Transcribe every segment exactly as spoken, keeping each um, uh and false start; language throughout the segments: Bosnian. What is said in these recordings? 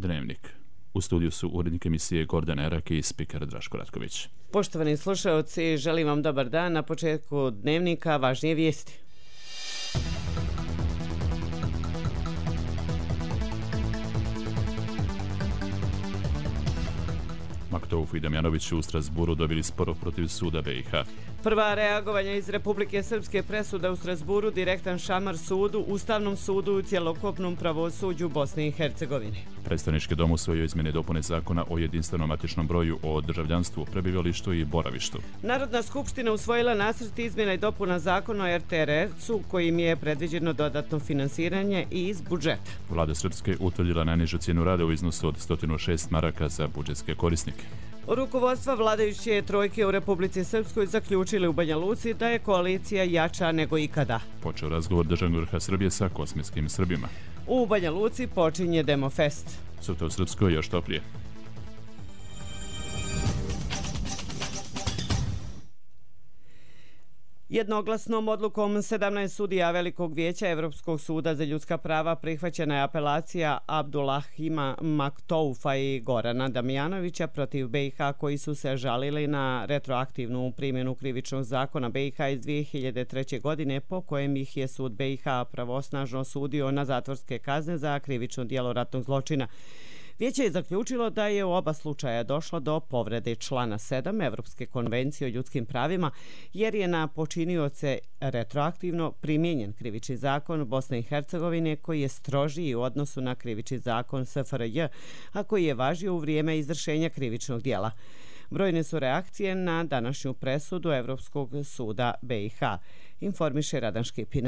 Dnevnik. U studiju su urednik emisije Gordana Eraki i spiker Draško Ratković. Poštovani slušaoci, želim vam dobar dan. Na početku Dnevnika važnije vijesti. Maktouf i Damjanović u Strasburu dobili spor protiv suda B i H. Prva reagovanja iz Republike Srpske, presuda u Strasburu, direktan šamar sudu, Ustavnom sudu u cjelokupnom pravosuđu Bosne i Hercegovine. Predstavnički dom usvojio izmjene i dopune zakona o jedinstvenom matičnom broju, o državljanstvu, prebivalištu i boravištu. Narodna skupština usvojila nacrt izmjena i dopuna zakona o er te er er-u kojim je predviđeno dodatno finansiranje i iz budžeta. Vlada Srpske utvrdila najnižu cijenu rada u iznosu od sto šest maraka za budžetske korisnike. Rukovodstva vladajuće trojke u Republici Srpskoj zaključili u Banja Luci da je koalicija jača nego ikada. Počeo razgovor državnog vrha Srbije sa kosmetskim Srbima. U Banja Luci počinje Demofest. Sutra u Srpskoj još toplije. Jednoglasnom odlukom sedamnaest sudija Velikog vijeća Evropskog suda za ljudska prava prihvaćena je apelacija Abdulahima Maktoufa i Gorana Damjanovića protiv B i H koji su se žalili na retroaktivnu primjenu krivičnog zakona B i H iz dvije hiljade treće. godine po kojem ih je sud B i H pravosnažno osudio na zatvorske kazne za krivično djelo ratnog zločina. Vijeće je zaključilo da je u oba slučaja došlo do povrede člana sedam Evropske konvencije o ljudskim pravima, jer je na počinioce retroaktivno primijenjen krivični zakon Bosne i Hercegovine koji je strožiji u odnosu na krivični zakon es fe er je, a koji je važio u vrijeme izvršenja krivičnog djela. Brojne su reakcije na današnju presudu Evropskog suda B i H, informiše Radan Škipina.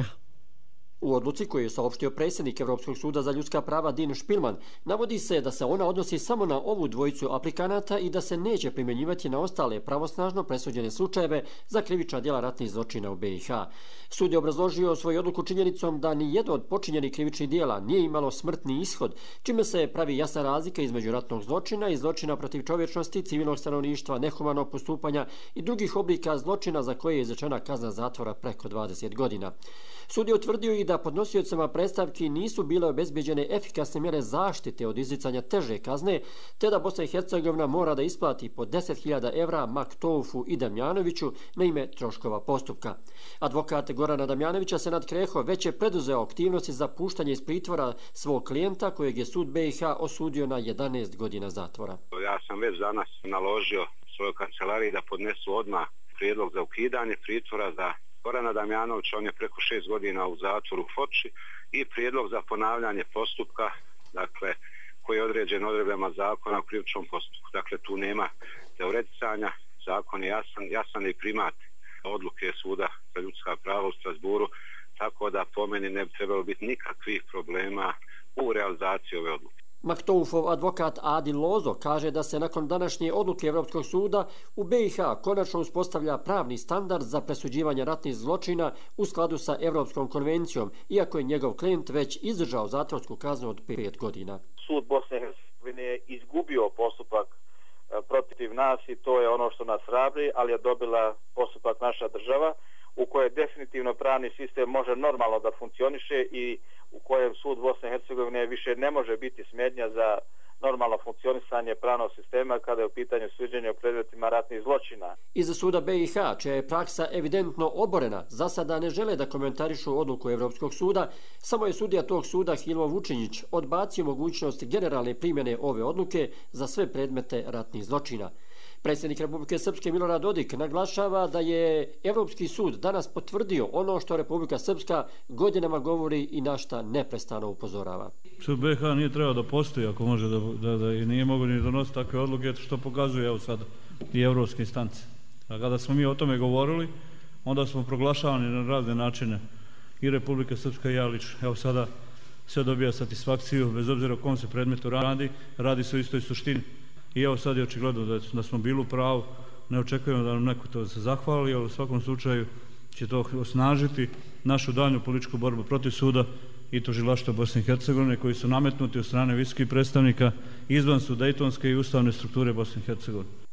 U odluci koju je saopštio predsjednik Evropskog suda za ljudska prava Din Špilman navodi se da se ona odnosi samo na ovu dvojicu aplikanata i da se neće primjenjivati na ostale pravosnažno presuđene slučajeve za krivična djela ratnih zločina u B i H. Sud je obrazložio svoju odluku činjenicom da ni jedno od počinjenih krivičnih djela nije imalo smrtni ishod, čime se pravi jasna razlika između ratnog zločina i zločina protiv čovječnosti, civilnog stanovništva, nehumanog postupanja i drugih oblika zločina za koje je izrečena kazna zatvora preko dvadeset godina. Sud je utvrdio i da podnosiocima predstavki nisu bile obezbeđene efikasne mjere zaštite od izricanja teže kazne, te da Bosna i Hercegovina mora da isplati po deset hiljada evra Maktoufu i Damjanoviću na ime troškova postupka. Advokat Gorana Damjanovića, Senad Kreho, već je preduzeo aktivnosti za puštanje iz pritvora svog klijenta kojeg je sud B i H osudio na jedanaest godina zatvora. Ja sam već danas naložio svojoj kancelariji da podnesu odmah prijedlog za ukidanje pritvora za Gorana Damjanovića, on je preko šest godina u zatvoru u Foči, i prijedlog za ponavljanje postupka, dakle, koji je određen odredbama zakona o krivičnom postupku. Dakle, tu nema teoreticanja, zakon je jasan, jasan je i primat odluke suda za ljudska prava u Strasburu, tako da po meni ne bi trebalo biti nikakvih problema u realizaciji ove odluke. Maktoufov advokat Adil Lozo kaže da se nakon današnje odluke Evropskog suda u B i H konačno uspostavlja pravni standard za presuđivanje ratnih zločina u skladu sa Evropskom konvencijom, iako je njegov klijent već izdržao zatvorsku kaznu od pet godina. Sud Bosne i Hercegovine je izgubio postupak protiv nas i to je ono što nas hrabri, ali je dobila postupak naša država u kojoj definitivno pravni sistem može normalno da funkcioniše i u kojem sud Bosne i Hercegovine više ne može biti smetnja za normalno funkcionisanje pravnog sistema kada je u pitanju suđenja o predmetima ratnih zločina. Iza suda B i H, čija je praksa evidentno oborena, za sada ne žele da komentarišu odluku Evropskog suda, samo je sudija tog suda Hilo Vučinić odbacio mogućnost generalne primjene ove odluke za sve predmete ratnih zločina. Predsjednik Republike Srpske Milorad Dodik naglašava da je Evropski sud danas potvrdio ono što Republika Srpska godinama govori i na šta neprestano upozorava. Sud B i H nije trebao da postoji ako može da, da, da i nije mogo ni donositi takve odluke, što pokazuje evo sad i evropske instance. A kada smo mi o tome govorili, onda smo proglašavani na razne načine i Republika Srpska i ja lično. Evo sada sve dobija satisfakciju, bez obzira o kom se predmetu radi, radi se o istoj suštini. I evo sad je očigledno da, da smo bili u pravu, ne očekujemo da nam neko to se zahvali, ali u svakom slučaju će to osnažiti našu daljnju političku borbu protiv suda i tužilaštva Bosne i Hercegovine koji su nametnuti od strane visokih predstavnika izvan su dejtonske i ustavne strukture Bosne i Hercegovine.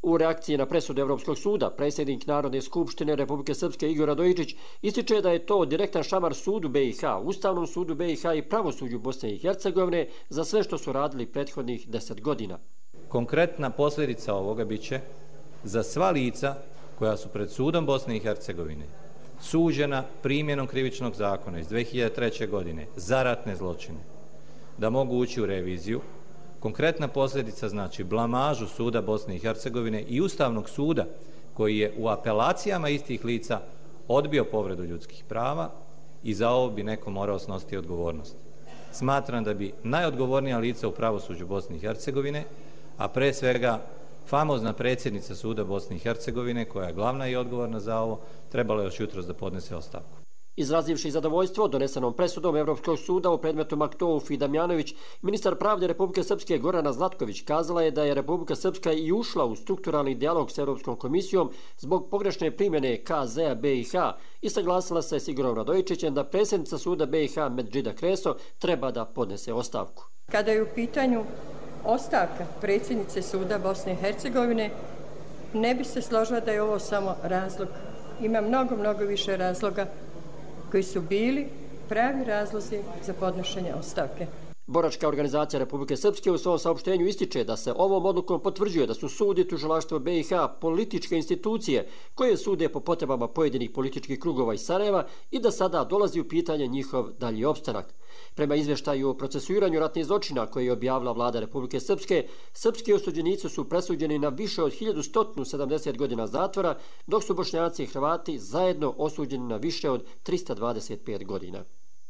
U reakciji na presudu Evropskog suda, predsjednik Narodne skupštine Republike Srpske Igor Radojičić ističe da je to direktan šamar sudu B i H, Ustavnom sudu B i H i pravosuđu Bosne i Hercegovine za sve što su radili prethodnih deset godina. Konkretna posljedica ovoga biće za sva lica koja su pred sudom Bosne i Hercegovine suđena primjenom krivičnog zakona iz dve hiljade treće. godine za ratne zločine, da mogu ući u reviziju. Konkretna posljedica znači blamažu suda Bosne i Hercegovine i Ustavnog suda koji je u apelacijama istih lica odbio povredu ljudskih prava i za ovo bi neko morao snositi odgovornost. Smatram da bi najodgovornija lica u pravosuđu Bosne i Hercegovine, a pre svega famozna predsjednica suda Bosne i Hercegovine, koja je glavna i odgovorna za ovo, trebala još jutros da podnese ostavku. Izrazivši zadovoljstvo donesenom presudom Evropskog suda u predmetu Maktouf i Damjanović, ministar pravde Republike Srpske Gorana Zlatković kazala je da je Republika Srpska i ušla u strukturalni dijalog s Europskom komisijom zbog pogrešne primjene K Z-a B i H i saglasila se s Igorom Radojičićem da predsjednica suda B i H Medžida Kreso treba da podnese ostavku. Kada je u pitanju ostavka predsjednice suda Bosne i Hercegovine, ne bi se složila da je ovo samo razlog. Ima mnogo, mnogo više razloga koji su bili pravi razlozi za podnošenje ostavke. Boračka organizacija Republike Srpske u svom saopštenju ističe da se ovom odlukom potvrđuje da su sud i tužilaštvo B i H političke institucije koje sude po potrebama pojedinih političkih krugova iz Sarajeva i da sada dolazi u pitanje njihov dalji opstanak. Prema izvještaju o procesuiranju ratnih zločina koje je objavila vlada Republike Srpske, srpski osuđenici su presuđeni na više od hiljadu sto sedamdeset godina zatvora, dok su Bošnjaci i Hrvati zajedno osuđeni na više od trista dvadeset pet godina.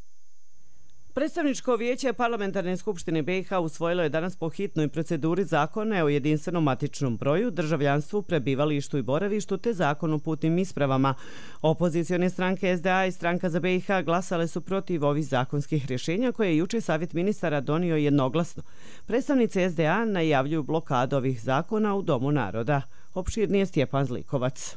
Predstavničko vijeće Parlamentarne skupštine B i H usvojilo je danas po hitnoj proceduri zakone o jedinstvenom matičnom broju, državljanstvu, prebivalištu i boravištu te zakon o putnim ispravama. Opozicione stranke S D A i stranka za B i H glasale su protiv ovih zakonskih rješenja koje je juče Savjet ministara donio jednoglasno. Predstavnici S D A najavljuju blokadu ovih zakona u Domu naroda. Opširnije Stjepan Zlikovac.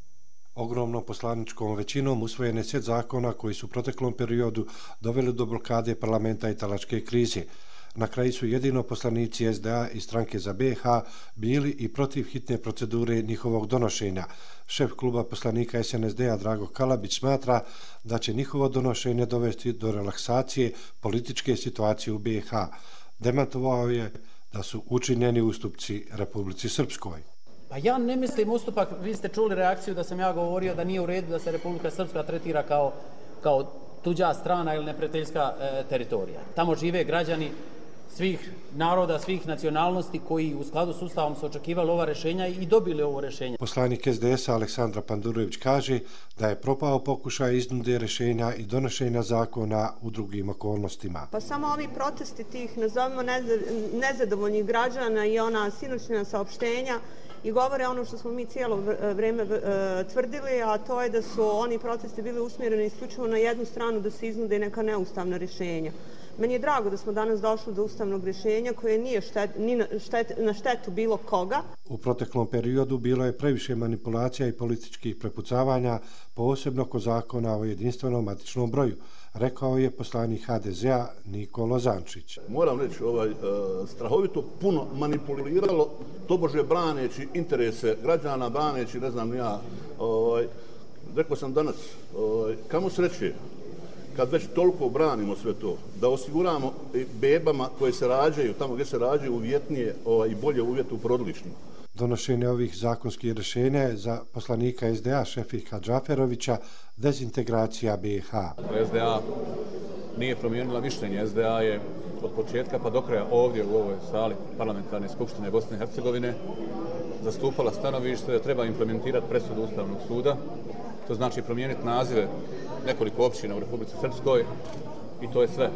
Ogromnom poslaničkom većinom usvojen je set zakona koji su u proteklom periodu doveli do blokade parlamenta i talačke krize. Na kraju su jedino poslanici S D A i stranke za B i H bili i protiv hitne procedure njihovog donošenja. Šef kluba poslanika S N S D-a Drago Kalabić smatra da će njihovo donošenje dovesti do relaksacije političke situacije u B i H. Demantovao je da su učinjeni ustupci Republici Srpskoj. Pa ja ne mislim ustupak, vi ste čuli reakciju da sam ja govorio da nije u redu da se Republika Srpska tretira kao, kao tuđa strana ili neprijateljska e, teritorija. Tamo žive građani svih naroda, svih nacionalnosti koji u skladu s Ustavom su očekivali ova rješenja i dobili ovo rješenje. Poslanik S D S-a Aleksandra Pandurović kaže da je propao pokušaj iznude rješenja i donošenja zakona u drugim okolnostima. Pa samo ovi protesti tih, nazovimo nezadovoljnih građana i ona sinoćna saopštenja i govore ono što smo mi cijelo vrijeme tvrdili, a to je da su oni protesti bili usmjereni isključivo na jednu stranu da se iznude neka neustavna rješenja. Meni je drago da smo danas došli do ustavnog rješenja koje nije štet, ni na, štet, na štetu bilo koga. U proteklom periodu bilo je previše manipulacija i političkih prepucavanja, posebno kod zakona o jedinstvenom matičnom broju, rekao je poslanik H D Z-a Niko Lozančić. Moram reći, ovaj, e, strahovito puno manipuliralo, tobože braneći interese građana, braneći, ne znam ja, ovaj, rekao sam danas, ovaj, kamo sreće, kad već toliko branimo sve to, da osiguramo bebama koje se rađaju, tamo gdje se rađaju, uvjetnije ovaj, i bolje uvjete u porodilištima. Donošenje ovih zakonskih rješenja je za poslanika S D A Šefika Džaferovića dezintegracija B i H. S D A nije promijenila mišljenje. S D A je od početka pa do kraja ovdje u ovoj sali Parlamentarne skupštine Bosne i Hercegovine zastupala stanovište da treba implementirati presudu Ustavnog suda. To znači promijeniti nazive nekoliko općina u Republici Srpskoj i to je sve.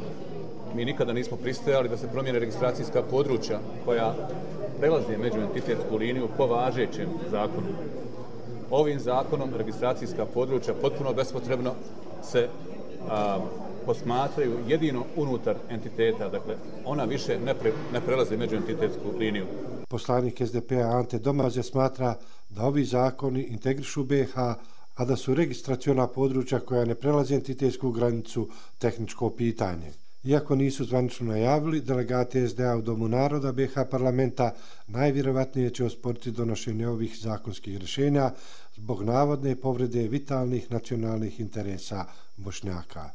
Mi nikada nismo pristajali da se promijene registracijska područja koja prelaze međuentitetsku liniju po važećem zakonu. Ovim zakonom registracijska područja potpuno bespotrebno se a, posmatraju jedino unutar entiteta, dakle ona više ne, pre, ne prelaze međuentitetsku liniju. Poslanik S D P-a Ante Domaze smatra da ovi zakoni integrišu B i H, a da su registraciona područja koja ne prelaze entitetsku granicu tehničko pitanje. Iako nisu zvanično najavili, delegati es de a u Domu naroda be ha parlamenta najvjerovatnije će osporiti donošenje ovih zakonskih rješenja zbog navodne povrede vitalnih nacionalnih interesa Bošnjaka.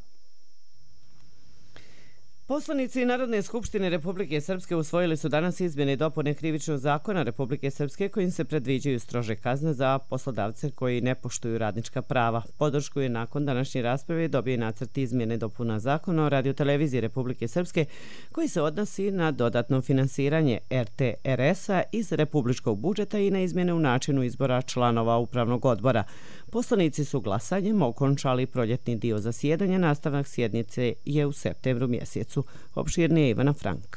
Poslanici Narodne skupštine Republike Srpske usvojili su danas izmjene i dopune krivičnog zakona Republike Srpske kojim se predviđaju strože kazne za poslodavce koji ne poštuju radnička prava. Podršku je nakon današnje rasprave dobio nacrt izmjene dopuna zakona o radioteleviziji Republike Srpske koji se odnosi na dodatno finansiranje er te er es-a iz republičkog budžeta i na izmjene u načinu izbora članova upravnog odbora. Poslanici su glasanjem okončali proljetni dio zasjedanja, nastavak sjednice je u septembru mjesecu. Opširnije Ivana Frank.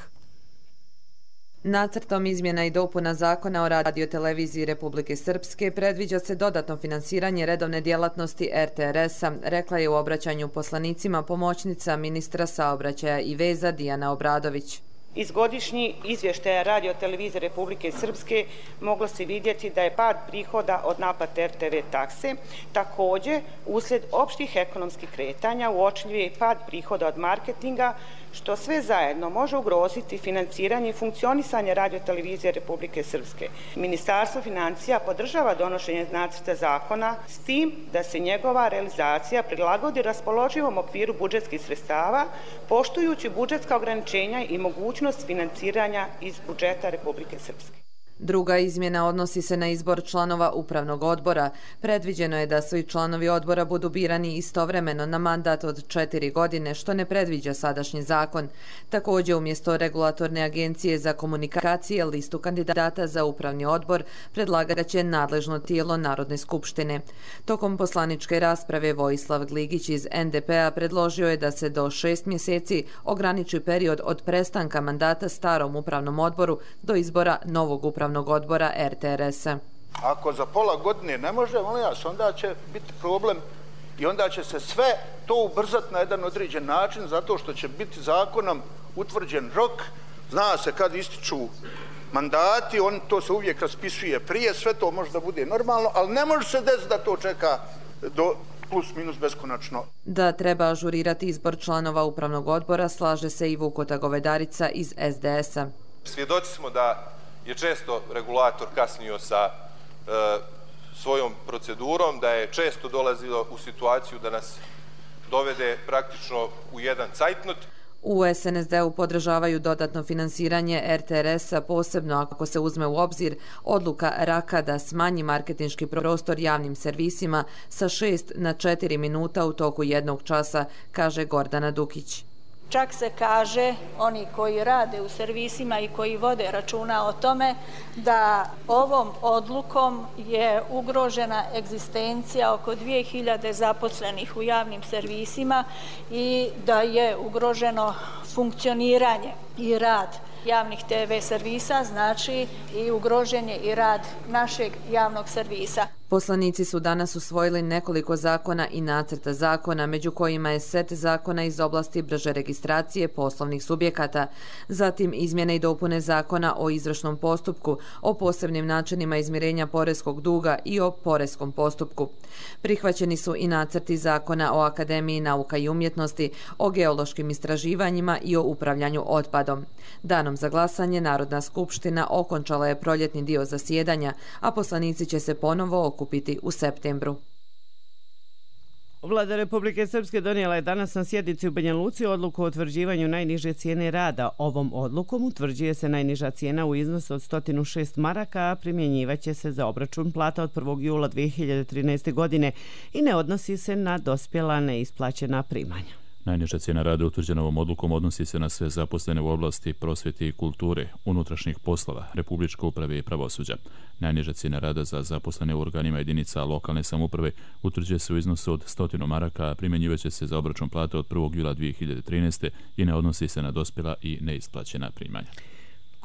Nacrtom izmjena i dopuna zakona o radioteleviziji Republike Srpske predviđa se dodatno finansiranje redovne djelatnosti er te er es-a, rekla je u obraćanju poslanicima pomoćnica ministra saobraćaja i veza Dijana Obradović. Iz godišnjih izvještaja radiotelevizije Republike Srpske moglo se vidjeti da je pad prihoda od naplate er te ve takse. Također, uslijed opštih ekonomskih kretanja uočljiv je pad prihoda od marketinga, što sve zajedno može ugroziti financiranje i funkcionisanje radiotelevizije Republike Srpske. Ministarstvo financija podržava donošenje nacrta zakona s tim da se njegova realizacija prilagodi raspoloživom okviru budžetskih sredstava, poštujući budžetska ograničenja i mogućnost financiranja iz budžeta Republike Srpske. Druga izmjena odnosi se na izbor članova upravnog odbora. Predviđeno je da su i članovi odbora budu birani istovremeno na mandat od četiri godine, što ne predviđa sadašnji zakon. Također, umjesto regulatorne agencije za komunikacije, listu kandidata za upravni odbor predlagat će nadležno tijelo Narodne skupštine. Tokom poslaničke rasprave Vojislav Gligić iz en de pe-a predložio je da se do šest mjeseci ograniči period od prestanka mandata starom upravnom odboru do izbora novog upravnog odbora er te er es-a. Ako za pola godine ne može, molim vas, onda će biti problem i onda će se sve to ubrzati na jedan određen način zato što će biti zakonom utvrđen rok, zna se kad ističu mandati, on to se uvijek raspisuje prije, sve to može da bude normalno, ali ne može se desiti da to čeka do plus minus beskonačno. Da treba ažurirati izbor članova upravnog odbora, slaže se i Vukota Govedarica iz es de es-a. Svjedoci smo da je često regulator kasnio sa e, svojom procedurom, da je često dolazilo u situaciju da nas dovede praktično u jedan cajtnot. U es en es de-u podržavaju dodatno finansiranje er te er es-a, posebno ako se uzme u obzir odluka Raka da smanji marketinški prostor javnim servisima sa šest na četiri minuta u toku jednog časa, kaže Gordana Dukić. Čak se kaže, oni koji rade u servisima i koji vode računa o tome, da ovom odlukom je ugrožena egzistencija oko dvije hiljade zaposlenih u javnim servisima i da je ugroženo funkcioniranje i rad javnih te ve servisa, znači i ugrožen je i rad našeg javnog servisa. Poslanici su danas usvojili nekoliko zakona i nacrta zakona, među kojima je set zakona iz oblasti brže registracije poslovnih subjekata, zatim izmjene i dopune zakona o izvršnom postupku, o posebnim načinima izmirenja poreskog duga i o poreskom postupku. Prihvaćeni su i nacrti zakona o Akademiji nauka i umjetnosti, o geološkim istraživanjima i o upravljanju otpadom. Danom za glasanje Narodna skupština okončala je proljetni dio zasjedanja, a poslanici će se ponovo okupiti u septembru. Vlada Republike Srpske donijela je danas na sjednici u Banja Luci odluku o utvrđivanju najniže cijene rada. Ovom odlukom utvrđuje se najniža cijena u iznosu od sto šest maraka, a primjenjivaće se za obračun plata od prvog jula dvije hiljade trinaeste. godine i ne odnosi se na dospjela neisplaćena primanja. Najniža cijena rada utvrđena ovom odlukom odnosi se na sve zaposlene u oblasti prosvjete i kulture, unutrašnjih poslova, republičke uprave i pravosuđa. Najniža cijena rada za zaposlene u organima jedinica lokalne samouprave utvrđuje se u iznosu od sto maraka, a primjenjivaće se za obračun plate od prvog jula dvije hiljade trinaeste. i ne odnosi se na dospjela i neisplaćena primanja.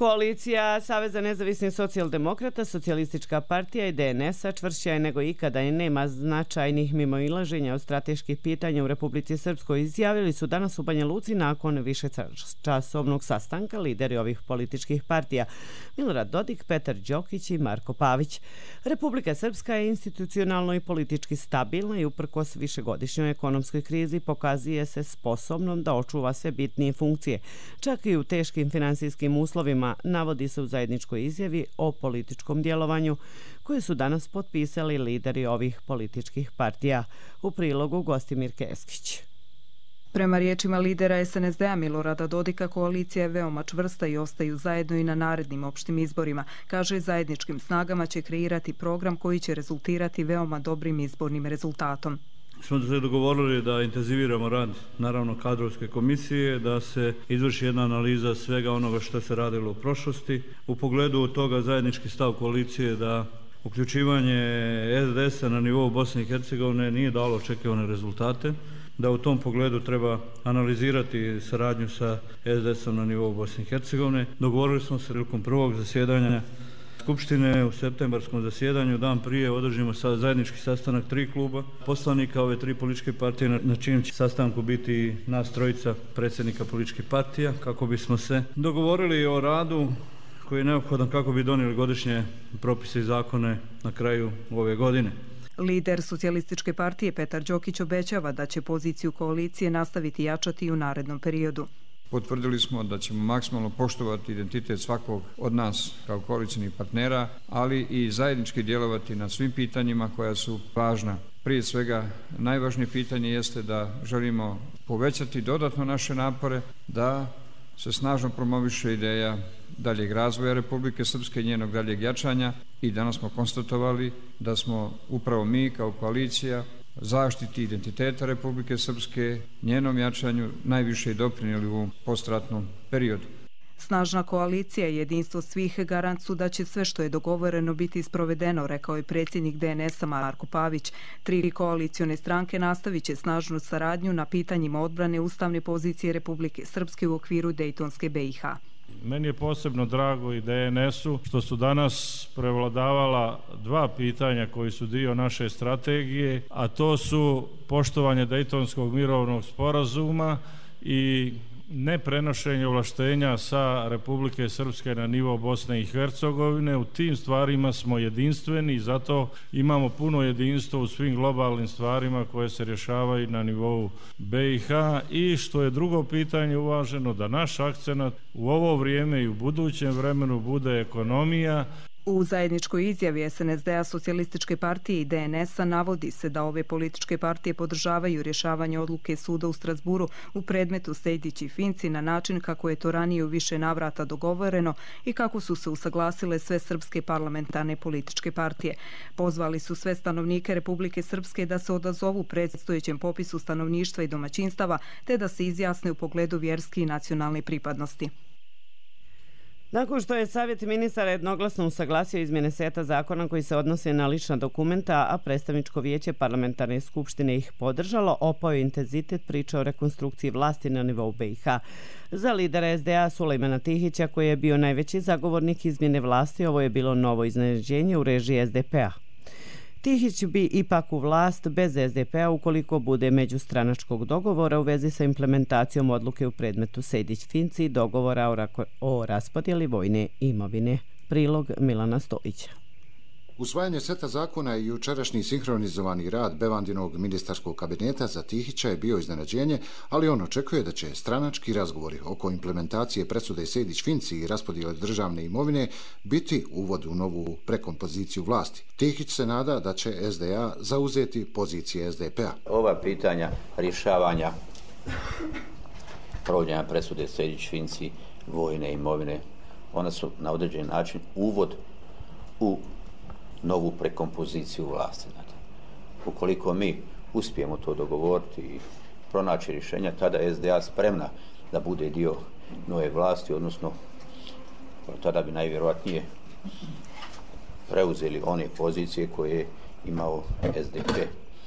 Koalicija Saveza nezavisnih socijaldemokrata, Socijalistička partija i D N S-a čvršća je nego ikada i nema značajnih mimoilaženja od strateških pitanja u Republici Srpskoj, izjavili su danas u Banja Luci nakon višečasovnog sastanka lideri ovih političkih partija Milorad Dodik, Petar Đokić i Marko Pavić. Republika Srpska je institucionalno i politički stabilna i uprkos višegodišnjoj ekonomskoj krizi pokazuje se sposobnom da očuva sve bitnije funkcije, čak i u teškim finansijskim uslovima, navodi se u zajedničkoj izjavi o političkom djelovanju koju su danas potpisali lideri ovih političkih partija. U prilogu Gostimir Keskić. Prema riječima lidera S N S D-a Milorada Dodika, koalicija je veoma čvrsta i ostaju zajedno i na narednim opštim izborima. Kaže, zajedničkim snagama će kreirati program koji će rezultirati veoma dobrim izbornim rezultatom. Smo se dogovorili da intenziviramo rad, naravno, kadrovske komisije, da se izvrši jedna analiza svega onoga što se radilo u prošlosti. U pogledu toga zajednički stav koalicije da uključivanje S D S-a na nivou Bosne i Hercegovine nije dalo očekivane rezultate, da u tom pogledu treba analizirati saradnju sa S D S-om na nivou Bosne i Hercegovine. Dogovorili smo se prilikom prvog zasjedanja Skupštine u septembarskom zasjedanju, dan prije održimo zajednički sastanak tri kluba poslanika ove tri političke partije, na čijem će sastanku biti nas trojica predsjednika političkih partija, kako bismo se dogovorili o radu koji je neophodan kako bi donijeli godišnje propise i zakone na kraju ove godine. Lider Socijalističke partije Petar Đokić obećava da će poziciju koalicije nastaviti jačati i u narednom periodu. Potvrdili smo da ćemo maksimalno poštovati identitet svakog od nas kao koalicijnih partnera, ali i zajednički djelovati na svim pitanjima koja su važna. Prije svega, najvažnije pitanje jeste da želimo povećati dodatno naše napore, da se snažno promoviše ideja daljeg razvoja Republike Srpske i njenog daljeg jačanja, i danas smo konstatovali da smo upravo mi kao koalicija zaštiti identiteta Republike Srpske, njenom jačanju najviše i doprinijeli u postratnom periodu. Snažna koalicija i jedinstvo svih garant su da će sve što je dogovoreno biti sprovedeno, rekao je predsjednik D N S-a Marko Pavić. Tri koalicione stranke nastavit će snažnu saradnju na pitanjima odbrane ustavne pozicije Republike Srpske u okviru Dejtonske B i H. Meni je posebno drago i D N S-u što su danas prevladavala dva pitanja koji su dio naše strategije, a to su poštovanje Dejtonskog mirovnog sporazuma i neprenošenje ovlaštenja sa Republike Srpske na nivo Bosne i Hercegovine. U tim stvarima smo jedinstveni i zato imamo puno jedinstvo u svim globalnim stvarima koje se rješavaju na nivou B i H. I što je drugo pitanje uvaženo, da naš akcenat u ovo vrijeme i u budućem vremenu bude ekonomija. U zajedničkoj izjavi S N S D-a, Socijalističke partije i D N S-a navodi se da ove političke partije podržavaju rješavanje odluke suda u Strasburu u predmetu Sejdić i Finci na način kako je to ranije u više navrata dogovoreno i kako su se usaglasile sve srpske parlamentarne političke partije. Pozvali su sve stanovnike Republike Srpske da se odazovu predstojećem popisu stanovništva i domaćinstava te da se izjasne u pogledu vjerske i nacionalne pripadnosti. Nakon što je Savjet ministara jednoglasno usaglasio izmjene seta zakona koji se odnose na lična dokumenta, a predstavničko vijeće parlamentarne skupštine ih podržalo, opao je intenzitet priče o rekonstrukciji vlasti na nivou B i H. Za lidera S D A Sulejmana Tihića, koji je bio najveći zagovornik izmjene vlasti, ovo je bilo novo iznenađenje u režiji S D P-a. Tihić bi ipak u vlast bez S D P-a ukoliko bude međustranačkog dogovora u vezi sa implementacijom odluke u predmetu Sejdić-Finci i dogovora o, o raspodjeli vojne imovine. Prilog Milana Stojića. Usvajanje seta zakona i jučerašnji sinhronizovani rad Bevandinog ministarskog kabineta za Tihića je bio iznenađenje, ali on očekuje da će stranački razgovori oko implementacije presude Sejdić-Finci i raspodjele državne imovine biti uvod u novu prekompoziciju vlasti. Tihić se nada da će S D A zauzeti pozicije S D P-a. Ova pitanja rješavanja provođenja presude Sejdić-Finci, vojne imovine, ona su na određen način uvod u novu prekompoziciju vlasti. Ukoliko mi uspijemo to dogovoriti i pronaći rješenja, tada je S D A spremna da bude dio nove vlasti, odnosno tada bi najvjerojatnije preuzeli one pozicije koje je imao S D P.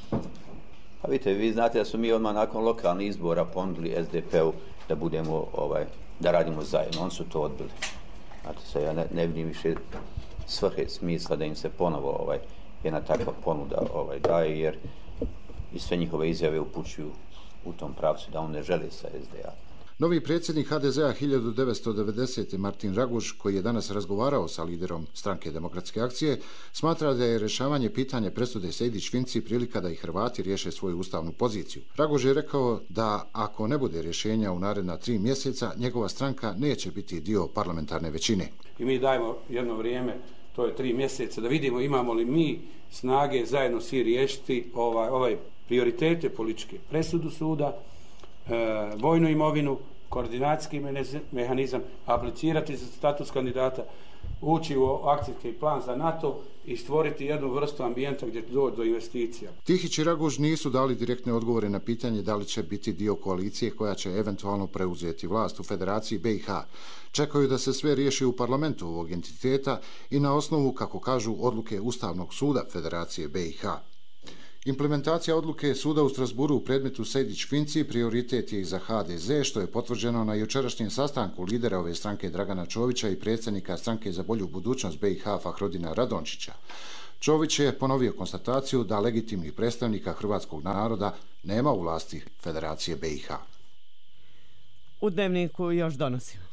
Pa vidite, vi znate da su mi odmah nakon lokalnih izbora ponudili S D P-u da budemo, ovaj, da radimo zajedno. Oni su to odbili. Znate, sad ja ne, ne vidim više svrhe smisla da im se ponovo ovaj, jedna takva ponuda ovaj, daje, jer i sve njihove izjave upućuju u tom pravcu da on ne želi sa S D A. Novi predsjednik H D Z-a hiljadu devetsto devedesete. Martin Raguž, koji je danas razgovarao sa liderom Stranke demokratske akcije, smatra da je rješavanje pitanja presude Sejdić-Finci prilika da i Hrvati riješe svoju ustavnu poziciju. Raguž je rekao da ako ne bude rješenja u naredna tri mjeseca, njegova stranka neće biti dio parlamentarne većine. I mi dajemo jedno vrijeme, to je tri mjeseca, da vidimo imamo li mi snage zajedno svi riješiti ovaj, ovaj prioritete političke, presudu suda, E, vojnu imovinu, koordinacijski mehanizam, aplicirati za status kandidata, ući u akcijski plan za NATO i stvoriti jednu vrstu ambijenta gdje dođe do investicija. Tihić i Raguž nisu dali direktne odgovore na pitanje da li će biti dio koalicije koja će eventualno preuzeti vlast u Federaciji B i H. Čekaju da se sve riješi u parlamentu ovog entiteta i na osnovu, kako kažu, odluke Ustavnog suda Federacije B i H. Implementacija odluke suda u Strasburu u predmetu Sejdić-Finci prioritet je i za H D Z, što je potvrđeno na jučerašnjem sastanku lidera ove stranke Dragana Čovića i predsjednika stranke za bolju budućnost B i H Fahrodina Radončića. Čović je ponovio konstataciju da legitimnih predstavnika hrvatskog naroda nema u vlasti Federacije B i H. U Dnevniku još donosimo.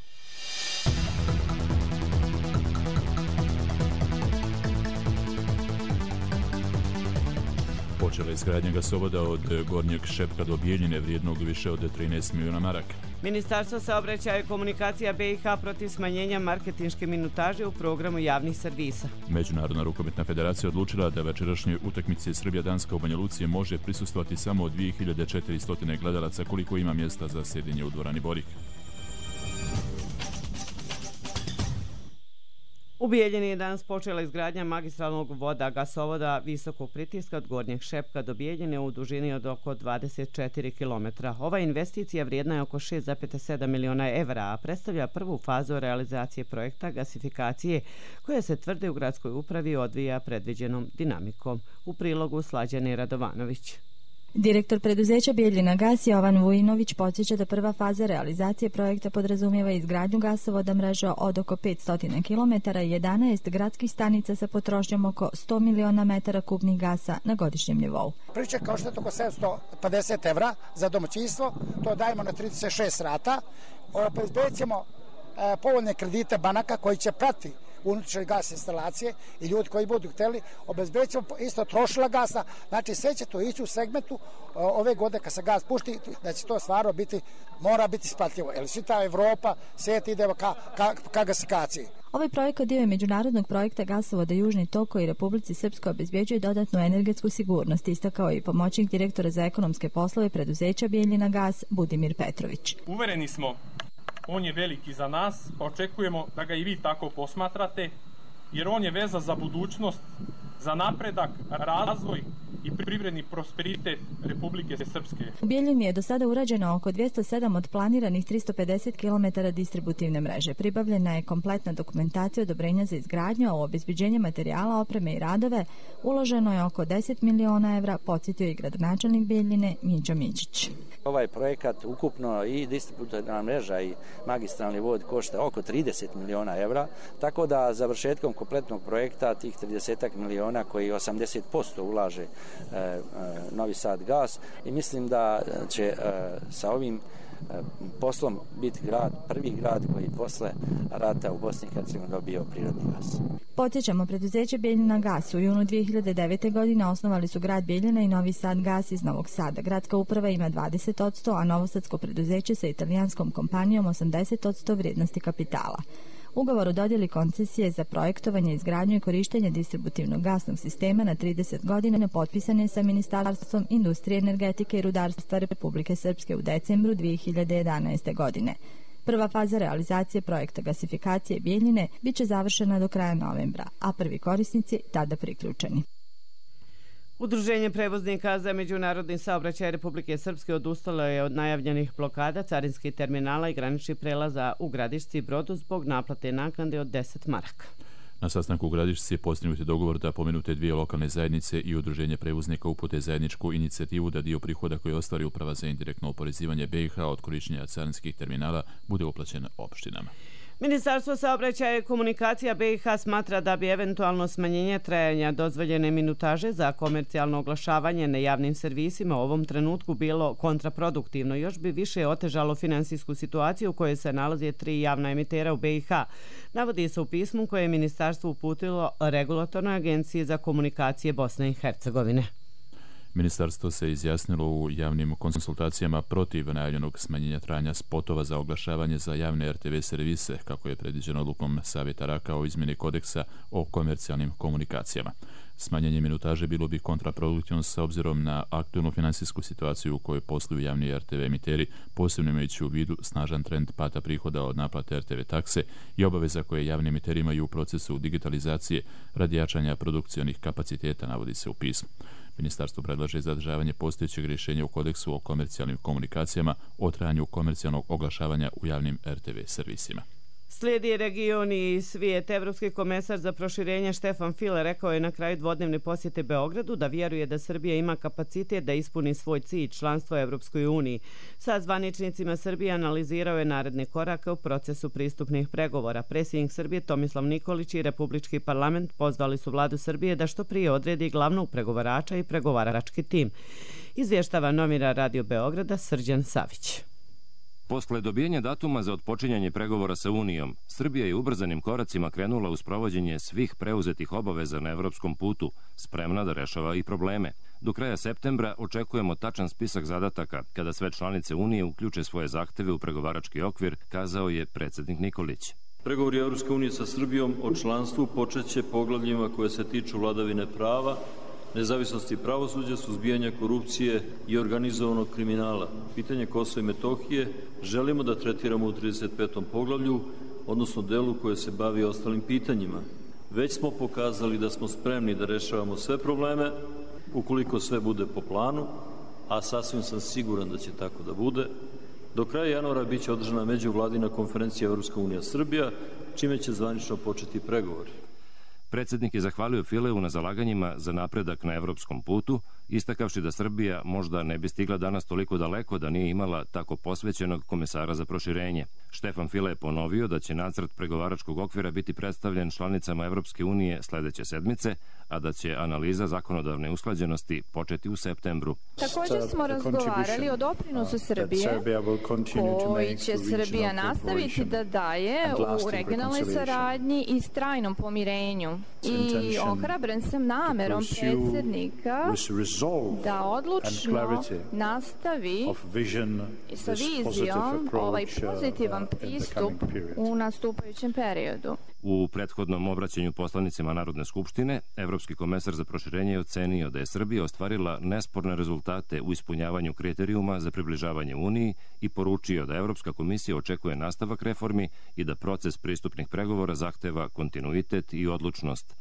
Počela izgradnja gasovoda od Gornjeg Šepka do Bijeljine vrijednog više od trinaest milijuna maraka. Ministarstvo saobraćaja i komunikacija B i H protiv smanjenja marketinške minutaže u programu javnih servisa. Međunarodna rukometna federacija odlučila da večerašnje utakmice Srbija-Danska u Banja Luci može prisustvovati samo dvije hiljade četiristo gledalaca, koliko ima mjesta za sjedinje u dvorani Borik. U Bijeljini je danas počela izgradnja magistralnog voda gasovoda visokog pritiska od Gornjeg Šepka do Bijeljine u dužini od oko dvadeset četiri kilometra. Ova investicija vrijedna je oko šest zarez sedam miliona evra, a predstavlja prvu fazu realizacije projekta gasifikacije koja se tvrde u gradskoj upravi odvija predviđenom dinamikom. U prilogu Slađane Radovanović. Direktor preduzeća Bijeljina gas Jovan Vujinović podsjeća da prva faza realizacije projekta podrazumijeva izgradnju gasovoda mreža od oko petsto kilometara i jedanaest gradskih stanica sa potrošnjom oko sto miliona metara kubnih gasa na godišnjem nivou. Priča kao što je oko sedamsto pedeset evra za domaćinstvo, to dajemo na trideset šest rata. Obezbedit ćemo e, povoljne kredite banaka koji će prati unutrašnje gas instalacije i ljudi koji budu htjeli, obezbedit ćemo isto trošila gasa, znači sve će to ići u segmentu ove godine kad se gas pušti, da će to stvarno biti, mora biti isplatljivo, jer svita Evropa, svijet ide ka, ka, ka gasifikaciji. Ovaj projekat dio je međunarodnog projekta gasovoda Južni tok koji Republici Srpskoj obezbjeđuje dodatnu energetsku sigurnost, istakao i pomoćnik direktora za ekonomske poslove preduzeća Bijeljina gas Budimir Petrović. Uvereni smo, on je veliki za nas, pa očekujemo da ga i vi tako posmatrate, jer on je veza za budućnost, za napredak, razvoj i privredni prosperitet Republike Srpske. U Bijeljini je do sada urađeno oko dvjesto sedam od planiranih tristo pedeset kilometara distributivne mreže. Pribavljena je kompletna dokumentacija odobrenja za izgradnju, a u obezbeđenje materijala, opreme i radove uloženo je oko deset miliona evra, podsjetio i gradonačelnik Bijeljine Miđo Miđić. Ovaj projekat ukupno i distributivna mreža i magistralni vod košta oko trideset miliona evra, tako da završetkom kompletnog projekta tih trideset miliona koji osamdeset posto ulaže e, e, Novi Sad gas i mislim da će e, sa ovim poslom biti grad, prvi grad koji posle rata u Bosni i Hercegovini dobio prirodni gas. Podsjećamo, preduzeće Bijeljina gas u junu dvije hiljade devete. godine osnovali su grad Bijeljina i Novi Sad gas iz Novog Sada. Gradska uprava ima dvadeset posto, a novosadsko preduzeće sa italijanskom kompanijom osamdeset posto vrijednosti kapitala. Ugovor o dodjeli koncesije za projektovanje, izgradnju i korištenje distributivnog gasnog sistema na trideset godina potpisan je sa Ministarstvom industrije, energetike i rudarstva Republike Srpske u decembru dvije hiljade jedanaeste. godine. Prva faza realizacije projekta gasifikacije Bijeljine bit će završena do kraja novembra, a prvi korisnici tada priključeni. Udruženje prevoznika za međunarodni saobraćaj Republike Srpske odustalo je od najavljenih blokada carinskih terminala i graničnih prelaza u Gradišci i Brodu zbog naplate naknade od deset maraka. Na sastanku u Gradišci je postignut dogovor da pomenute dvije lokalne zajednice i udruženje prevoznika upute zajedničku inicijativu da dio prihoda koji ostvari Uprava za indirektno oporezivanje B i H od korištenja carinskih terminala bude uplaćen opštinama. Ministarstvo saobraćaja i komunikacija B i H smatra da bi eventualno smanjenje trajanja dozvoljene minutaže za komercijalno oglašavanje na javnim servisima u ovom trenutku bilo kontraproduktivno. Još bi više otežalo finansijsku situaciju u kojoj se nalaze tri javna emitera u B i H. Navodi se u pismu koje je ministarstvo uputilo Regulatornoj agenciji za komunikacije Bosne i Hercegovine. Ministarstvo se izjasnilo u javnim konsultacijama protiv najavljenog smanjenja trajanja spotova za oglašavanje za javne R T V servise, kako je predviđeno odlukom Savjeta Raka o izmjeni kodeksa o komercijalnim komunikacijama. Smanjenje minutaže bilo bi kontraproduktivno s obzirom na aktualnu finansijsku situaciju u kojoj posluju javni R T V emiteri, posebno imajući u vidu snažan trend pada prihoda od naplate R T V takse i obaveza koje javni emiteri imaju u procesu digitalizacije radi jačanja produkcionih kapaciteta, navodi se u pismu. Ministarstvo predlaže zadržavanje postojećeg rješenja u kodeksu o komercijalnim komunikacijama o trajanju komercijalnog oglašavanja u javnim R T V servisima. Slijedi region i svijet. Evropski komesar za proširenje Štefan File rekao je na kraju dvodnevne posjete Beogradu da vjeruje da Srbija ima kapacitet da ispuni svoj cilj članstva u Evropskoj uniji. Sa zvaničnicima Srbije analizirao je naredne korake u procesu pristupnih pregovora. Predsjednik Srbije Tomislav Nikolić i Republički parlament pozvali su vladu Srbije da što prije odredi glavnog pregovarača i pregovarački tim. Izvještava novinar Radio Beograda Srđan Savić. Posle dobijenja datuma za otpočinjanje pregovora sa Unijom, Srbija je ubrzanim koracima krenula u sprovođenje svih preuzetih obaveza na evropskom putu, spremna da rešava i probleme. Do kraja septembra očekujemo tačan spisak zadataka kada sve članice Unije uključe svoje zahteve u pregovarački okvir, kazao je predsjednik Nikolić. Pregovori Evropske unije sa Srbijom o članstvu počeće poglavljima koje se tiču vladavine prava, nezavisnosti pravosuđa, suzbijanja korupcije i organizovanog kriminala. Pitanje Kosova i Metohije želimo da tretiramo u trideset petom poglavlju, odnosno delu koje se bavi ostalim pitanjima. Već smo pokazali da smo spremni da rešavamo sve probleme, ukoliko sve bude po planu, a sasvim sam siguran da će tako da bude. Do kraja januara biće održana međuvladina konferencija Evropska unija Srbija, čime će zvanično početi pregovori. Predsjednik je zahvalio Fileu na zalaganjima za napredak na evropskom putu, istakavši da Srbija možda ne bi stigla danas toliko daleko da nije imala tako posvećenog komesara za proširenje. Štefan File je ponovio da će nacrt pregovaračkog okvira biti predstavljen članicama Evropske unije sledeće sedmice, a da će analiza zakonodavne usklađenosti početi u septembru. Također smo razgovarali o doprinosu Srbije, koji će Srbija nastaviti da daje u regionalnoj saradnji i trajnom pomirenju. I ohrabren sam namerom predsjednika da odlučno nastavi sa vizijom ovaj pozitivan pristup u nastupajućem periodu. U prethodnom obraćanju poslanicima Narodne skupštine, Evropski komesar za proširenje je ocenio da je Srbija ostvarila nesporne rezultate u ispunjavanju kriterijuma za približavanje Uniji i poručio da Evropska komisija očekuje nastavak reformi i da proces pristupnih pregovora zahteva kontinuitet i odlučnost.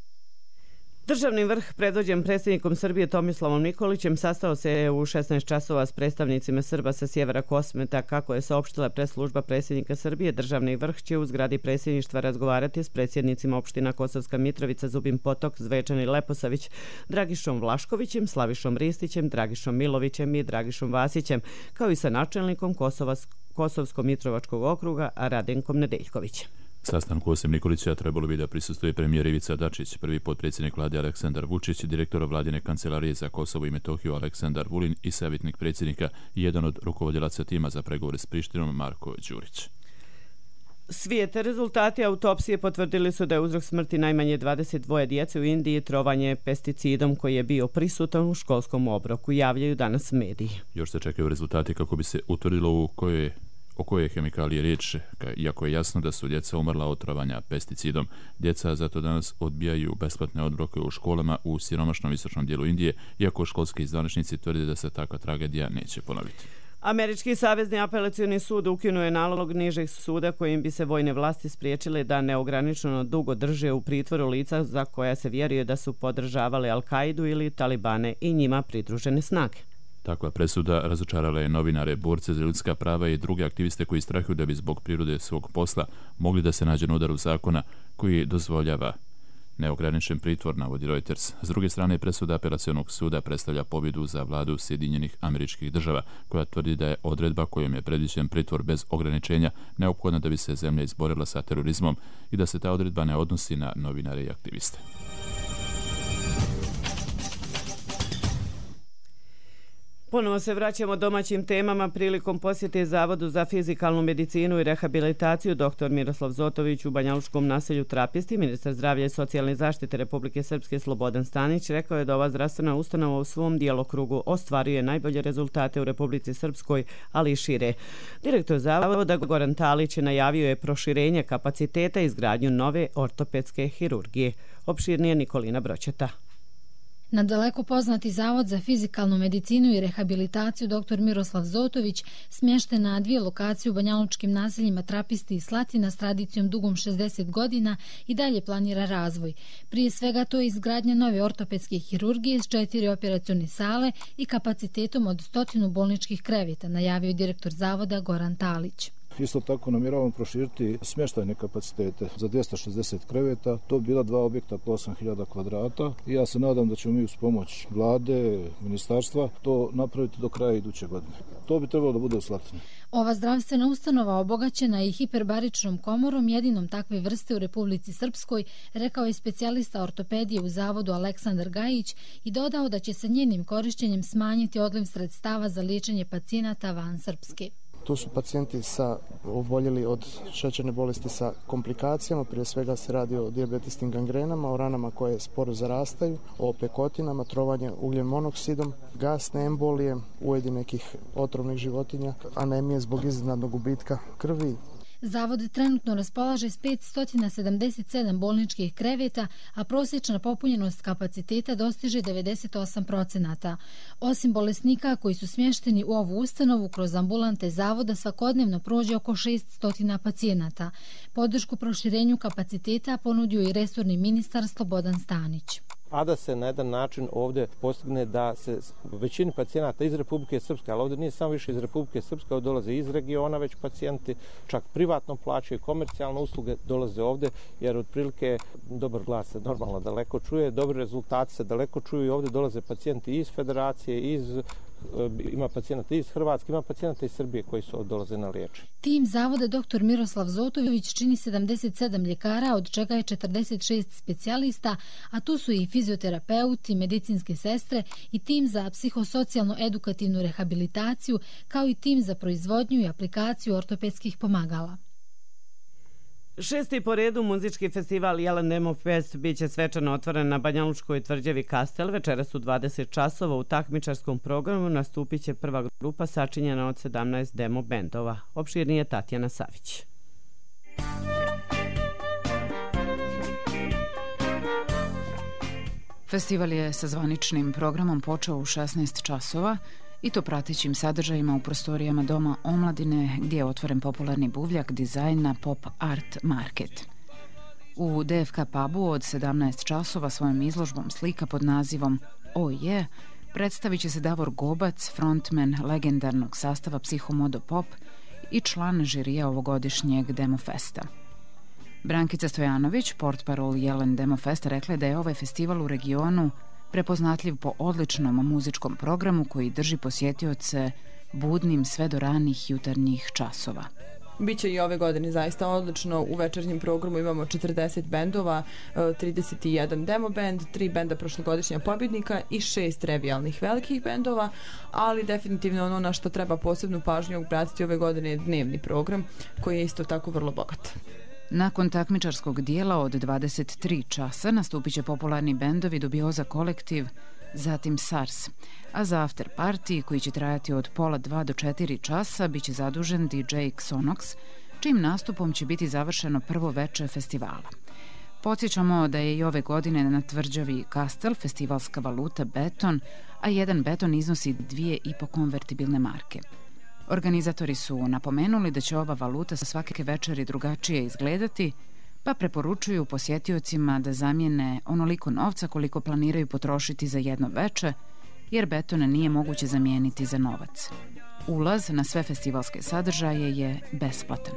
Državni vrh predvođen predsjednikom Srbije Tomislavom Nikolićem sastao se u šesnaest časova s predstavnicima Srba sa sjevera Kosmeta. Kako je saopštila press-služba predsjednika Srbije, državni vrh će u zgradi predsjedništva razgovarati s predsjednicima opština Kosovska Mitrovica, Zubin Potok, Zvečan i Leposavić, Dragišom Vlaškovićem, Slavišom Ristićem, Dragišom Milovićem i Dragišom Vasićem, kao i sa načelnikom Kosova, Kosovsko-Mitrovačkog okruga Radenkom Nedeljkovićem. Sastanku osim Nikolića trebalo bi da prisustuje premijer Ivica Dačić, prvi potpredsjednik vlade Aleksandar Vučić, direktor vladine kancelarije za Kosovo i Metohiju Aleksandar Vulin i savjetnik predsjednika i jedan od rukovodilaca tima za pregovore s Prištinom Marko Đurić. Svijete rezultati autopsije potvrdili su da je uzrok smrti najmanje dvadeset dvoje djece u Indiji trovanje pesticidom koji je bio prisutan u školskom obroku, javljaju danas mediji. Još se čekaju rezultati kako bi se utvrdilo u kojoj o kojoj hemikaliji riječ, iako je jasno da su djeca umrla od trovanja pesticidom. Djeca zato danas odbijaju besplatne obroke u školama u siromašnom istočnom dijelu Indije, iako školski zvaničnici tvrde da se takva tragedija neće ponoviti. Američki savezni apelacioni sud ukinuo je nalog nižeg suda kojim bi se vojne vlasti spriječile da neograničeno dugo drže u pritvoru lica za koja se vjeruje da su podržavali Al-Kaidu ili Talibane i njima pridružene snage. Takva presuda razočarala je novinare, borce za ljudska prava i druge aktiviste koji strahuju da bi zbog prirode svog posla mogli da se nađe na udaru zakona koji dozvoljava Neograničen pritvor, navodi Reuters. S druge strane, presuda apelacionog suda predstavlja pobjedu za vladu Sjedinjenih Američkih Država, koja tvrdi da je odredba kojom je predviđen pritvor bez ograničenja neophodna da bi se zemlja izborila sa terorizmom i da se ta odredba ne odnosi na novinare i aktiviste. Ponovo se vraćamo domaćim temama prilikom posjete Zavodu za fizikalnu medicinu i rehabilitaciju dr Miroslav Zotović u banjalučkom naselju Trapisti. Ministar zdravlja i socijalne zaštite Republike Srpske Slobodan Stanić rekao je da ova zdravstvena ustanova u svom djelokrugu ostvaruje najbolje rezultate u Republici Srpskoj, ali i šire. Direktor Zavoda Goran Talić najavio je proširenje kapaciteta i izgradnju nove ortopedske hirurgije. Opširnije Nikolina Broćeta. Nadaleko poznati Zavod za fizikalnu medicinu i rehabilitaciju dr Miroslav Zotović smješten na dvije lokacije u banjalučkim naseljima Trapisti i Slatina s tradicijom dugom šezdeset godina i dalje planira razvoj. Prije svega to je izgradnja nove ortopedske hirurgije s četiri operacione sale i kapacitetom od stotinu bolničkih kreveta, najavio direktor Zavoda Goran Talić. Isto tako namjeravamo proširiti smještajne kapacitete za dvjesto šezdeset kreveta. To bi bila dva objekta po osam hiljada kvadrata i ja se nadam da ćemo mi uz pomoć vlade, ministarstva to napraviti do kraja iduće godine. To bi trebalo da bude u Slatini. Ova zdravstvena ustanova obogaćena je hiperbaričnom komorom, jedinom takve vrste u Republici Srpskoj, rekao je specijalista ortopedije u Zavodu Aleksandar Gajić i dodao da će se njenim korišćenjem smanjiti odliv sredstava za liječenje pacijenata van Srpske. Tu su pacijenti sa oboljeli od šećerne bolesti sa komplikacijama, prije svega se radi o dijabetiskim gangrenama, o ranama koje sporo zarastaju, o pekotinama, trovanje ugljen monoksidom, gasne embolije, ujedi nekih otrovnih životinja, anemije zbog iznenadnog gubitka krvi. Zavod trenutno raspolaže s petsto sedamdeset sedam bolničkih kreveta, a prosječna popunjenost kapaciteta dostiže devedeset osam procenata. Osim bolesnika koji su smješteni u ovu ustanovu, kroz ambulante Zavoda svakodnevno prođe oko šeststo pacijenata. Podršku proširenju kapaciteta ponudio i resorni ministar Slobodan Stanić. A da se na jedan način ovdje postigne da se većini pacijenata iz Republike Srpske, ali ovdje nije samo više iz Republike Srpske, ovdje dolaze iz regiona već pacijenti, čak privatno plaćaju, komercijalne usluge dolaze ovdje, jer otprilike dobar glas se normalno daleko čuje, dobri rezultati se daleko čuju i ovdje dolaze pacijenti iz Federacije, iz ima pacijenata iz Hrvatske, ima pacijenata iz Srbije koji su dolaze na liječenje. Tim Zavoda dr Miroslav Zotović čini sedamdeset sedam ljekara, od čega je četrdeset šest specijalista, a tu su i fizioterapeuti, medicinske sestre i tim za psihosocijalnu edukativnu rehabilitaciju, kao i tim za proizvodnju i aplikaciju ortopedskih pomagala. Šesti po redu muzički festival Jelen Demo Fest biće svečano otvoren na banjalučkoj tvrđavi Kastel. Večeras u dvadeset časova u takmičarskom programu nastupit će prva grupa sačinjena od sedamnaest demo bendova. Opširnije Tatjana Savić. Festival je sa zvaničnim programom počeo u šesnaest časova i to pratećim sadržajima u prostorijama Doma omladine, gdje je otvoren popularni buvljak dizajna Pop Art Market. U D F K pubu od sedamnaest časova svojom izložbom slika pod nazivom O je predstavit će se Davor Gobac, frontman legendarnog sastava Psihomodo Pop i član žirija ovogodišnjeg Demo Festa. Brankica Stojanović, portparol Jelen Demo Festa, rekla je da je ovaj festival u regionu prepoznatljiv po odličnom muzičkom programu koji drži posjetioce budnim sve do ranih jutarnjih časova. Biće i ove godine zaista odlično. U večernjem programu imamo četrdeset bendova, trideset jedan demo band, tri benda prošlogodišnja pobjednika i šest revijalnih velikih bendova, ali definitivno ono na što treba posebnu pažnju obratiti ove godine je dnevni program koji je isto tako vrlo bogat. Nakon takmičarskog dijela od dvadeset tri časa nastupit će popularni bendovi Dubioza kolektiv, zatim SARS, a za after party, koji će trajati od pola dva do četiri časa, bit će zadužen D J Xonox, čim nastupom će biti završeno prvo veče festivala. Podsjećamo da je i ove godine na tvrđavi Kastel festivalska valuta beton, a jedan beton iznosi dvije i po konvertibilne marke. Organizatori su napomenuli da će ova valuta sa svake večeri drugačije izgledati, pa preporučuju posjetiocima da zamijene onoliko novca koliko planiraju potrošiti za jedno veče, jer beton nije moguće zamijeniti za novac. Ulaz na sve festivalske sadržaje je besplatan.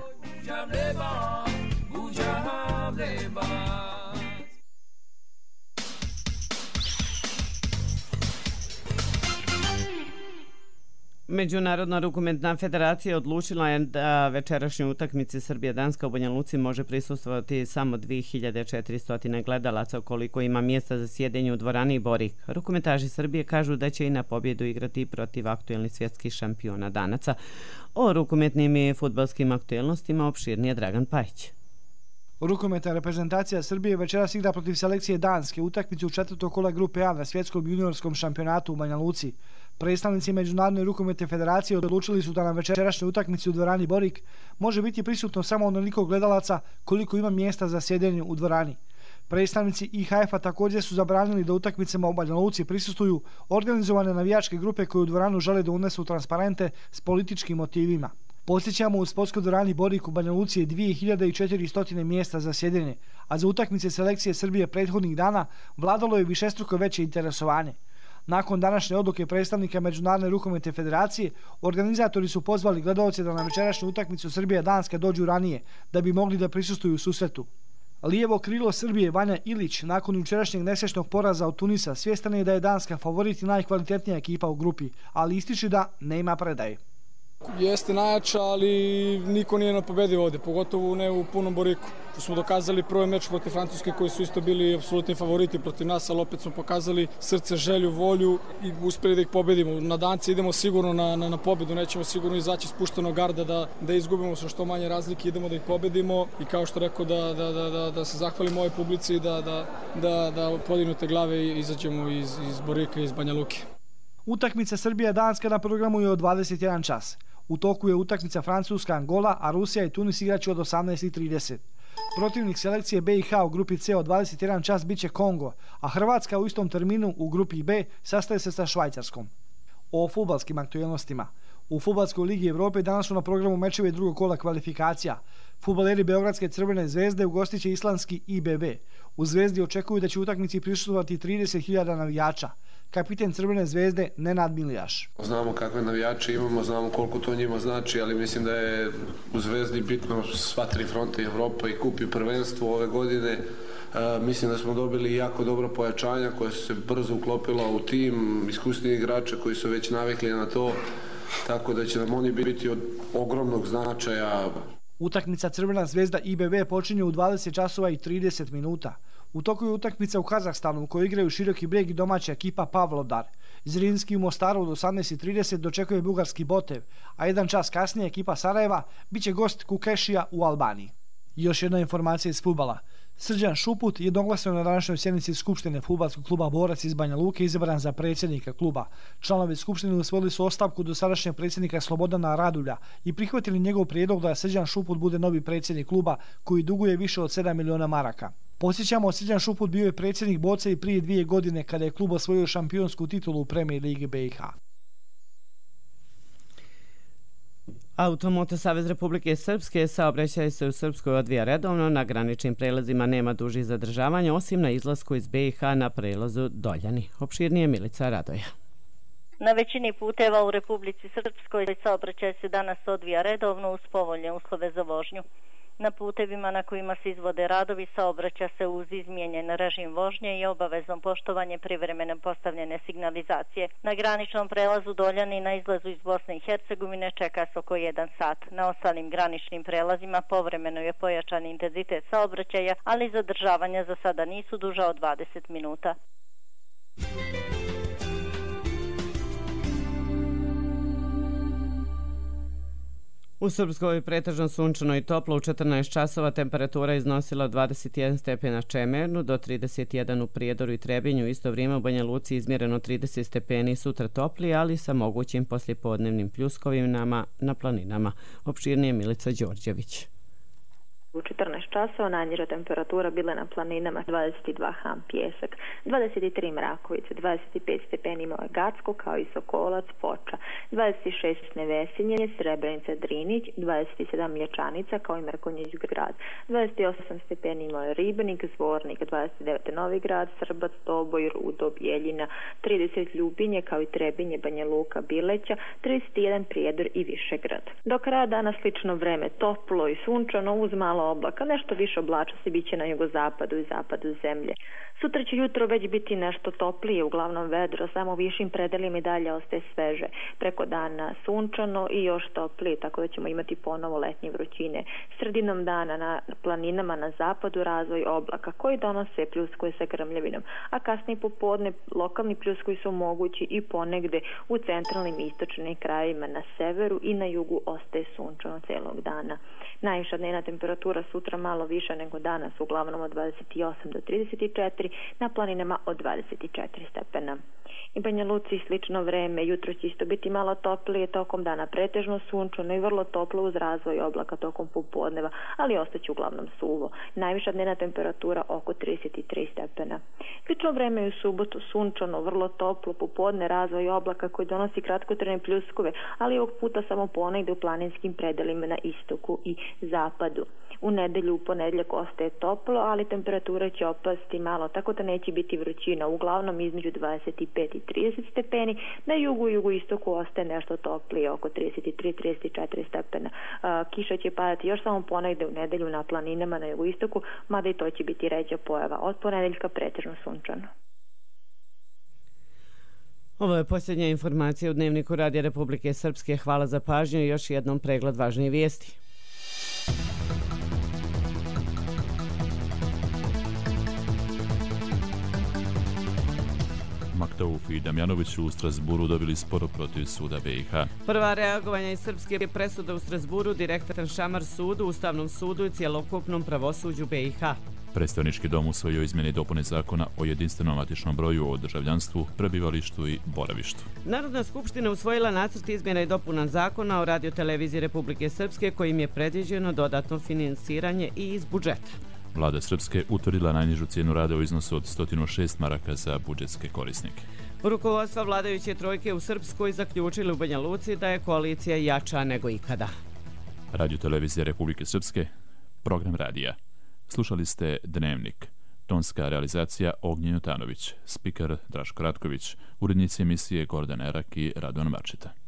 Međunarodna rukometna federacija odlučila je da večerašnjoj utakmici Srbija-Danska u Banja Luci može prisustvovati samo dvije hiljade četiristo gledalaca koliko ima mjesta za sjedenje u dvorani Borik. Rukometaši Srbije kažu da će i na pobjedu igrati protiv aktuelnih svjetskih šampiona Danaca. O rukometnim i fudbalskim aktuelnostima opširnije Dragan Pajić. Rukometna reprezentacija Srbije večeras igra protiv selekcije Danske utakmicu u četvrtog kola grupe A na svjetskom juniorskom šampionatu u Banja Luci. Predstavnici Međunarodne rukometne federacije odlučili su da na večerašnjoj utakmici u dvorani Borik može biti prisutno samo onoliko gledalaca koliko ima mjesta za sjedenje u dvorani. Predstavnici I H F-a također su zabranili da utakmicama u Banja Luci prisustvuju organizovane navijačke grupe koje u dvoranu žele da unesu transparente s političkim motivima. Podsjećamo, u sportskoj dvorani Borik u Banja Luci je dvije hiljade četiristo mjesta za sjedenje, a za utakmice selekcije Srbije prethodnih dana vladalo je višestruko veće interesovanje. Nakon današnje odluke predstavnika Međunarodne rukometne federacije, organizatori su pozvali gledaoce da na večerašnju utakmicu Srbija-Danska dođu ranije, da bi mogli da prisustvuju susretu. Lijevo krilo Srbije Vanja Ilić nakon jučerašnjeg nesrećnog poraza od Tunisa svjestan je da je Danska favorit i najkvalitetnija ekipa u grupi, ali ističe da nema predaje. Jeste najjača, ali niko nije napobedio ovdje, pogotovo ne u punom Boriku. To smo dokazali prvi meč protiv Francuske koji su isto bili apsolutni favoriti protiv nas, ali opet smo pokazali srce, želju, volju i uspjeli da ih pobedimo. Na Dance idemo sigurno na, na, na pobjedu, nećemo sigurno izaći spuštenog garda da, da izgubimo sa što manje razlike, idemo da ih pobedimo i kao što rekao da, da, da, da, da se zahvalim ovoj publici i da, da, da, da podignute glave i izađemo iz, iz Borika i iz Banja Luke. Utakmica Srbija-Danska na programu je od dvadeset jedan čas. U toku je utakmica Francuska-Angola, a Rusija i Tunis igraće od osamnaest i trideset. Protivnik selekcije B i H u grupi C od dvadeset jedan čas biće Kongo, a Hrvatska u istom terminu u grupi B sastaje se sa Švajcarskom. O fudbalskim aktuelnostima. U Fudbalskoj ligi Evrope danas su na programu mečevi drugog kola kvalifikacija. Fudbaleri Beogradske Crvene zvezde ugostit će islandski I B B. U Zvezdi očekuju da će utakmici prisustvovati trideset hiljada navijača. Kapiten Crvene zvezde Nenad Milijaš. Znamo kakve navijače imamo, znamo koliko to njima znači, ali mislim da je u Zvezdi bitno sva tri fronta Evropa i kup i prvenstvo ove godine. E, mislim da smo dobili jako dobro pojačanja koje su se brzo uklopila u tim, iskusni igrače koji su već navikli na to, tako da će nam oni biti od ogromnog značaja. Utakmica Crvena zvezda I B B počinje u dvadeset časova i trideset minuta. U toku je utakmica u Kazahstanu u kojoj igraju Široki Breg i domaća ekipa Pavlodar. Zrinski u Mostaru od osamnaest i trideset dočekuje bugarski Botev, a jedan čas kasnije ekipa Sarajeva biće gost Kukešija u Albaniji. Još jedna informacija iz fudbala. Srđan Šuput jednoglasno na današnjoj sjednici Skupštine fudbalskog kluba Borac iz Banja Luke izabran za predsjednika kluba. Članovi Skupštine usvojili su ostavku dosadašnjeg predsjednika Slobodana Radulja i prihvatili njegov prijedlog da Srđan Šuput bude novi predsjednik kluba koji duguje više od sedam miliona maraka. Posjećamo, Srđan Šuput bio je predsjednik Boca i prije dvije godine kada je klub osvojio šampionsku titulu u Premier Ligi B i H. Automoto Savez Republike Srpske saobraćaj se u Srpskoj odvija redovno, na graničnim prelazima nema dužih zadržavanja, osim na izlasku iz B i H na prelazu Doljani. Opširnije Milica Radoja. Na većini puteva u Republici Srpskoj saobraćaj se danas odvija redovno uz povoljne uslove za vožnju. Na putevima na kojima se izvode radovi saobraća se uz izmijenjen režim vožnje i obavezno poštovanje privremeno postavljene signalizacije. Na graničnom prelazu Doljani na izlazu iz Bosne i Hercegovine čeka se oko jedan sat. Na ostalim graničnim prelazima povremeno je pojačan intenzitet saobraćaja, ali zadržavanja za sada nisu duža od dvadeset minuta. U Srpskoj pretežno sunčano i toplo, u četrnaest časova temperatura iznosila dvadeset jedan stepen na Čemernu, do trideset jedan u Prijedoru i Trebinju, isto vrijeme u Banja Luci izmjereno trideset stepeni, sutra topli, ali sa mogućim poslijepodnevnim pljuskovinama na planinama. Opširnije Milica Đorđević. U četrnaest časova najniža temperatura bila na planinama dvadeset dva Ham Pjesak, dvadeset tri Mrakovice, dvadeset pet stepeni imao je Gacko kao i Sokolac, Foča, dvadeset šest Nevesinje, Srebrenica, Drinić, dvadeset sedam Mlječanica kao i Mrkonjić Grad, dvadeset osam stepeni imao je Ribnik, Zvornik, dvadeset devet Novi Grad, Srbac, Doboj, Rudo, Bijeljina, trideset Ljubinje kao i Trebinje, Banja Luka, Bileća, trideset jedan Prijedor i Višegrad. Do kraja dana slično vreme, toplo i sunčano uz malo oblaka, nešto više oblačnosti biće na jugozapadu i zapadu zemlje. Sutra će jutro već biti nešto toplije, uglavnom vedro, samo u višim predelima i dalje ostaje sveže. Preko dana sunčano i još toplije, tako da ćemo imati ponovo letnje vrućine. Sredinom dana na planinama na zapadu razvoj oblaka koji donose pljuskuje sa grmljavinom, a kasnije popodne lokalni pljuskovi su mogući i ponegde u centralnim i istočnim krajevima na severu i na jugu ostaje sunčano celog dana. Najviša dnevna temperatura sutra malo više nego danas, uglavnom od dvadeset osam do trideset četiri, na planinama od dvadeset četiri stepena. I Banja Luci slično vreme, jutro će isto biti malo toplije, tokom dana pretežno sunčano i vrlo toplo uz razvoj oblaka tokom popodneva, ali ostaće uglavnom suvo. Najviša dnevna temperatura oko trideset tri stepena. Slično vreme je u subotu sunčano, vrlo toplo, popodne razvoj oblaka koji donosi kratkotrajne pljuskove, ali ovog puta samo ponegde u planinskim predelima na istoku i zapadu. U nedelju, u ponedjeljak ostaje toplo, ali temperatura će opasti malo, tako da neće biti vrućina, uglavnom između dvadeset pet i trideset stepeni. Na jugu i jugoistoku ostaje nešto toplije, oko trideset tri do trideset četiri stepena. Kiša će padati još samo ponegde u nedelju na planinama na jugoistoku, mada i to će biti ređa pojava. Od ponedeljka pretežno sunčano. Ovo je posljednja informacija u Dnevniku Radija Republike Srpske. Hvala za pažnju i još jednom pregled važnih vijesti. Maktouf i Damjanović u Strasburu dobili spor protiv suda B i H. Prva reagovanja iz srpske presude u Strasburu, direktan šamar sudu, Ustavnom sudu i cjelokupnom pravosuđu B i H. Predstavnički dom usvojio izmjene i dopune zakona o jedinstvenom matičnom broju, o državljanstvu, prebivalištu i boravištu. Narodna skupština usvojila nacrt izmjena i dopuna zakona o radioteleviziji Republike Srpske kojim je predviđeno dodatno finansiranje i iz budžeta. Vlada Srpske utvrdila najnižu cijenu rada u iznosu od sto šest maraka za budžetske korisnike. Rukovodstva vladajuće trojke u Srpskoj zaključili u Banja Luci da je koalicija jača nego ikada. Radiotelevizija Republike Srpske, program radija. Slušali ste Dnevnik. Tonska realizacija Ognjen Jotanović, spiker Draško Ratković, urednici emisije Gordana Erak i Radovan Mačeta.